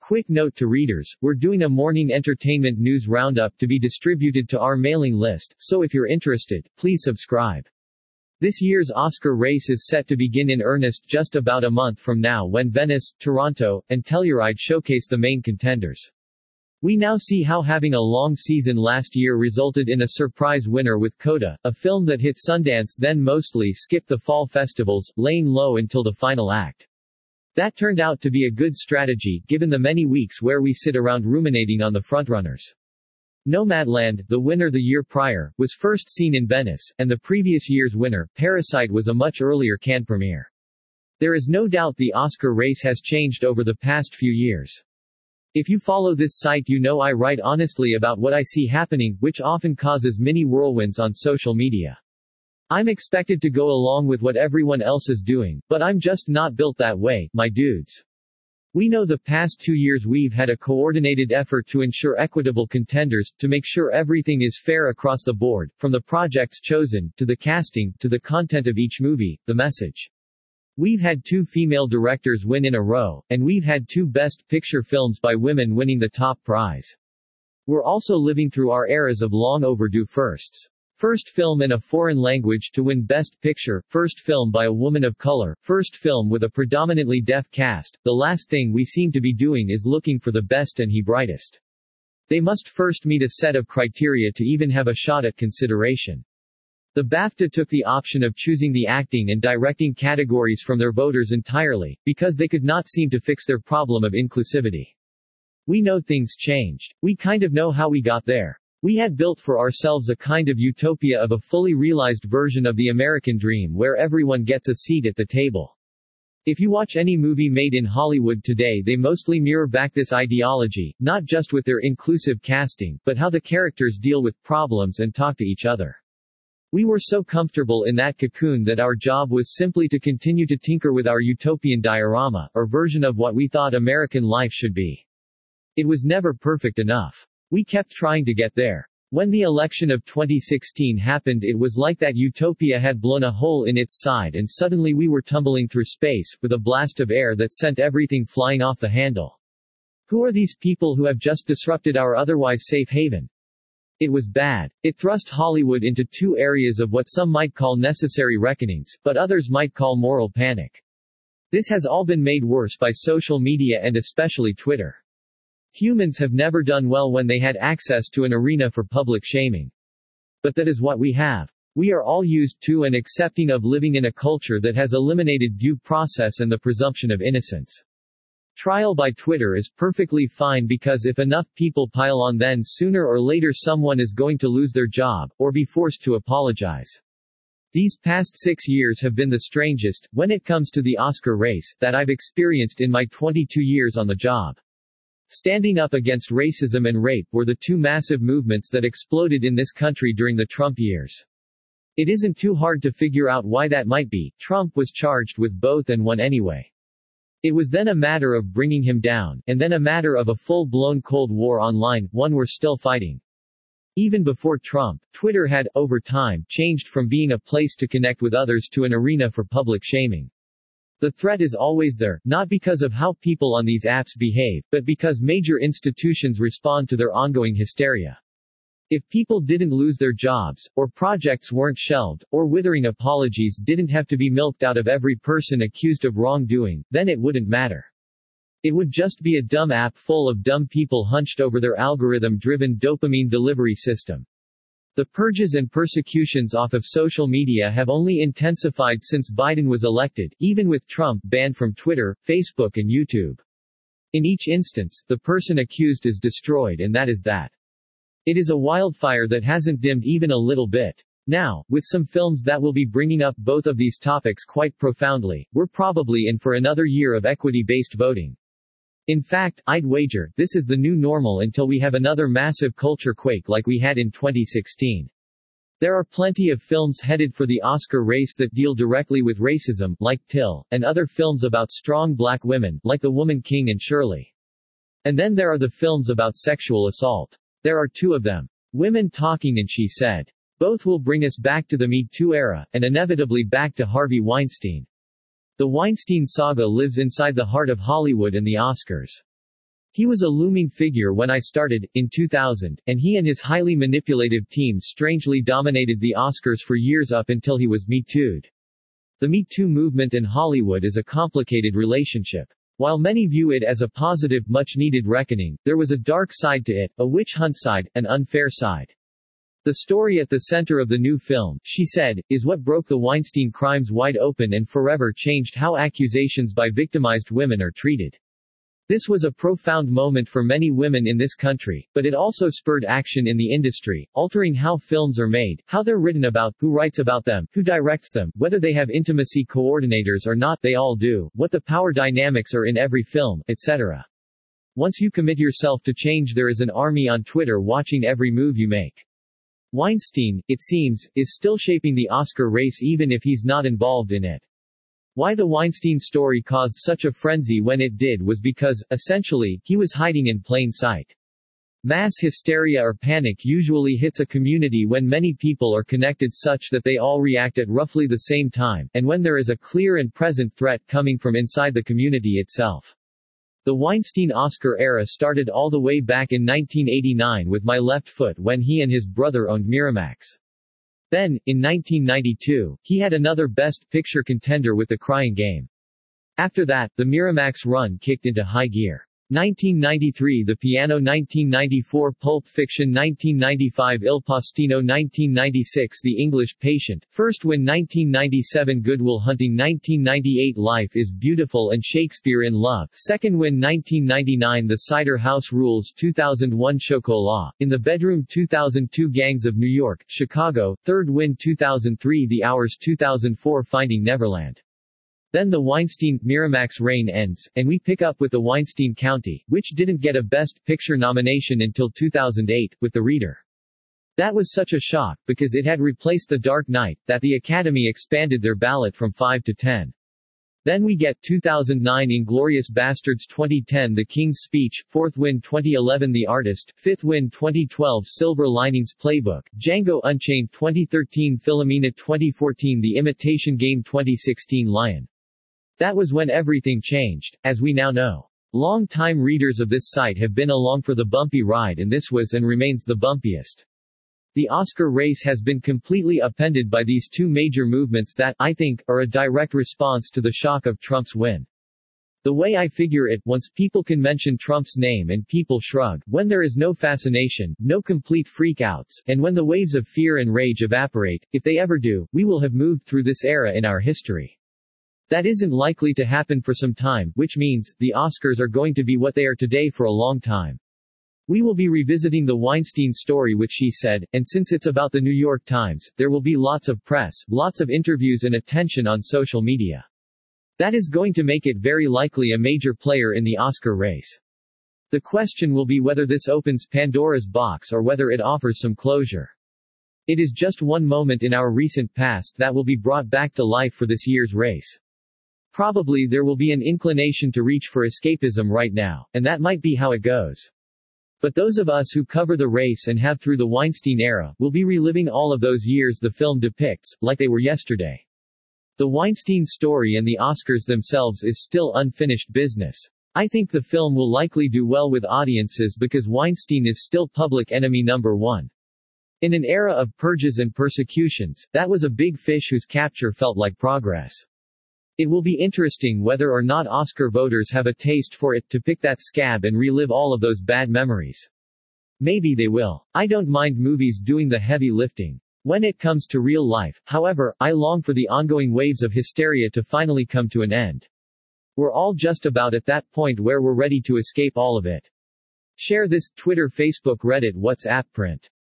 Quick note to readers, we're doing a morning entertainment news roundup to be distributed to our mailing list, so if you're interested, please subscribe. This year's Oscar race is set to begin in earnest just about a month from now when Venice, Toronto, and Telluride showcase the main contenders. We now see how having a long season last year resulted in a surprise winner with Coda, a film that hit Sundance then mostly skipped the fall festivals, laying low until the final act. That turned out to be a good strategy, given the many weeks where we sit around ruminating on the frontrunners. Nomadland, the winner the year prior, was first seen in Venice, and the previous year's winner, Parasite, was a much earlier Cannes premiere. There is no doubt the Oscar race has changed over the past few years. If you follow this site, you know I write honestly about what I see happening, which often causes mini whirlwinds on social media. I'm expected to go along with what everyone else is doing, but I'm just not built that way, my dudes. We know the past 2 years we've had a coordinated effort to ensure equitable contenders, to make sure everything is fair across the board, from the projects chosen, to the casting, to the content of each movie, the message. We've had 2 female directors win in a row, and we've had 2 Best Picture films by women winning the top prize. We're also living through our eras of long overdue firsts. First film in a foreign language to win Best Picture, first film by a woman of color, first film with a predominantly deaf cast. The last thing we seem to be doing is looking for the best and brightest. They must first meet a set of criteria to even have a shot at consideration. The BAFTA took the option of choosing the acting and directing categories from their voters entirely, because they could not seem to fix their problem of inclusivity. We know things changed. We kind of know how we got there. We had built for ourselves a kind of utopia of a fully realized version of the American dream where everyone gets a seat at the table. If you watch any movie made in Hollywood today, they mostly mirror back this ideology, not just with their inclusive casting, but how the characters deal with problems and talk to each other. We were so comfortable in that cocoon that our job was simply to continue to tinker with our utopian diorama, or version of what we thought American life should be. It was never perfect enough. We kept trying to get there. When the election of 2016 happened, it was like that utopia had blown a hole in its side and suddenly we were tumbling through space, with a blast of air that sent everything flying off the handle. Who are these people who have just disrupted our otherwise safe haven? It was bad. It thrust Hollywood into 2 areas of what some might call necessary reckonings, but others might call moral panic. This has all been made worse by social media and especially Twitter. Humans have never done well when they had access to an arena for public shaming. But that is what we have. We are all used to and accepting of living in a culture that has eliminated due process and the presumption of innocence. Trial by Twitter is perfectly fine because if enough people pile on, then sooner or later someone is going to lose their job, or be forced to apologize. These past 6 years have been the strangest, when it comes to the Oscar race, that I've experienced in my 22 years on the job. Standing up against racism and rape were the 2 massive movements that exploded in this country during the Trump years. It isn't too hard to figure out why that might be. Trump was charged with both and won anyway. It was then a matter of bringing him down, and then a matter of a full-blown Cold War online, one we're still fighting. Even before Trump, Twitter had, over time, changed from being a place to connect with others to an arena for public shaming. The threat is always there, not because of how people on these apps behave, but because major institutions respond to their ongoing hysteria. If people didn't lose their jobs, or projects weren't shelved, or withering apologies didn't have to be milked out of every person accused of wrongdoing, then it wouldn't matter. It would just be a dumb app full of dumb people hunched over their algorithm-driven dopamine delivery system. The purges and persecutions off of social media have only intensified since Biden was elected, even with Trump banned from Twitter, Facebook and YouTube. In each instance, the person accused is destroyed, and that is that. It is a wildfire that hasn't dimmed even a little bit. Now, with some films that will be bringing up both of these topics quite profoundly, we're probably in for another year of equity-based voting. In fact, I'd wager, this is the new normal until we have another massive culture quake like we had in 2016. There are plenty of films headed for the Oscar race that deal directly with racism, like Till, and other films about strong black women, like The Woman King and Shirley. And then there are the films about sexual assault. There are 2 of them. Women Talking and She Said. Both will bring us back to the Me Too era, and inevitably back to Harvey Weinstein. The Weinstein saga lives inside the heart of Hollywood and the Oscars. He was a looming figure when I started, in 2000, and he and his highly manipulative team strangely dominated the Oscars for years up until he was Me Too'd. The Me Too movement and Hollywood is a complicated relationship. While many view it as a positive, much-needed reckoning, there was a dark side to it, a witch hunt side, an unfair side. The story at the center of the new film, She Said, is what broke the Weinstein crimes wide open and forever changed how accusations by victimized women are treated. This was a profound moment for many women in this country, but it also spurred action in the industry, altering how films are made, how they're written about, who writes about them, who directs them, whether they have intimacy coordinators or not, they all do, what the power dynamics are in every film, etc. Once you commit yourself to change, there is an army on Twitter watching every move you make. Weinstein, it seems, is still shaping the Oscar race even if he's not involved in it. Why the Weinstein story caused such a frenzy when it did was because, essentially, he was hiding in plain sight. Mass hysteria or panic usually hits a community when many people are connected such that they all react at roughly the same time, and when there is a clear and present threat coming from inside the community itself. The Weinstein Oscar era started all the way back in 1989 with My Left Foot when he and his brother owned Miramax. Then, in 1992, he had another Best Picture contender with The Crying Game. After that, the Miramax run kicked into high gear. 1993 The Piano, 1994 Pulp Fiction, 1995 Il Postino, 1996 The English Patient, First Win, 1997 Good Will Hunting, 1998 Life is Beautiful and Shakespeare in Love, Second Win, 1999 The Cider House Rules, 2001 Chocolat, In the Bedroom, 2002 Gangs of New York, Chicago, Third Win, 2003 The Hours, 2004 Finding Neverland. Then the Weinstein-Miramax reign ends, and we pick up with the Weinstein County, which didn't get a Best Picture nomination until 2008, with The Reader. That was such a shock, because it had replaced The Dark Knight, that the Academy expanded their ballot from 5 to 10. Then we get 2009 Inglourious Basterds, 2010 The King's Speech, Fourth Win 2011 The Artist, Fifth Win 2012 Silver Linings Playbook, Django Unchained 2013 Philomena 2014 The Imitation Game 2016 Lion. That was when everything changed, as we now know. Long-time readers of this site have been along for the bumpy ride, and this was and remains the bumpiest. The Oscar race has been completely upended by these two major movements that, I think, are a direct response to the shock of Trump's win. The way I figure it, once people can mention Trump's name and people shrug, when there is no fascination, no complete freakouts, and when the waves of fear and rage evaporate, if they ever do, we will have moved through this era in our history. That isn't likely to happen for some time, which means, the Oscars are going to be what they are today for a long time. We will be revisiting the Weinstein story which She Said, and since it's about the New York Times, there will be lots of press, lots of interviews and attention on social media. That is going to make it very likely a major player in the Oscar race. The question will be whether this opens Pandora's box or whether it offers some closure. It is just one moment in our recent past that will be brought back to life for this year's race. Probably there will be an inclination to reach for escapism right now, and that might be how it goes. But those of us who cover the race and have through the Weinstein era, will be reliving all of those years the film depicts, like they were yesterday. The Weinstein story and the Oscars themselves is still unfinished business. I think the film will likely do well with audiences because Weinstein is still public enemy number one. In an era of purges and persecutions, that was a big fish whose capture felt like progress. It will be interesting whether or not Oscar voters have a taste for it, to pick that scab and relive all of those bad memories. Maybe they will. I don't mind movies doing the heavy lifting. When it comes to real life, however, I long for the ongoing waves of hysteria to finally come to an end. We're all just about at that point where we're ready to escape all of it. Share this, Twitter, Facebook, Reddit, WhatsApp, print.